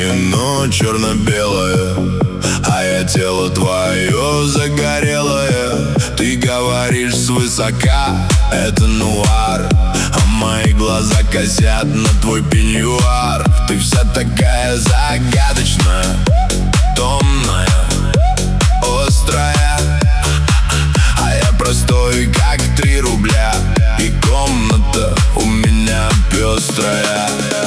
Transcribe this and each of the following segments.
Кино черно-белое, а я тело твое загорелое. Ты говоришь свысока, это нуар, а мои глаза косят на твой пеньюар. Ты вся такая загадочная, томная, острая, а я простой, как 3 рубля. И комната у меня пестрая.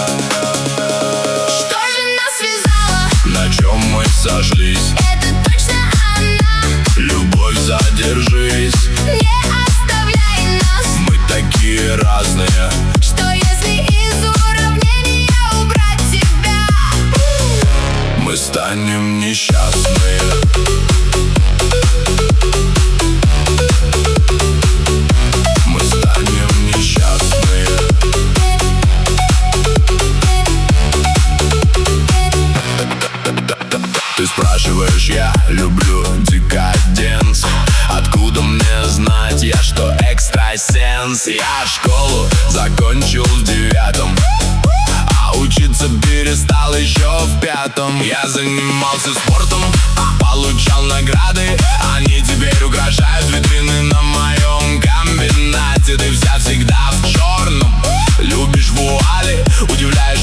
Что же нас связало? На чем мы сошлись? Это точно она. Любовь, задержись, Не оставляй нас. мы такие разные. Что если из уравнения убрать тебя? Мы станем несчастные. Мы станем несчастные. Ты спрашиваешь, я люблю декаденс. Откуда мне знать, я что экстрасенс? Я школу закончил в 9-м, а учиться перестал еще в 5-м. Я занимался спортом, получал награды. Они теперь украшают витрины на моем комбинате. Ты вся всегда в черном, любишь вуали, удивляешь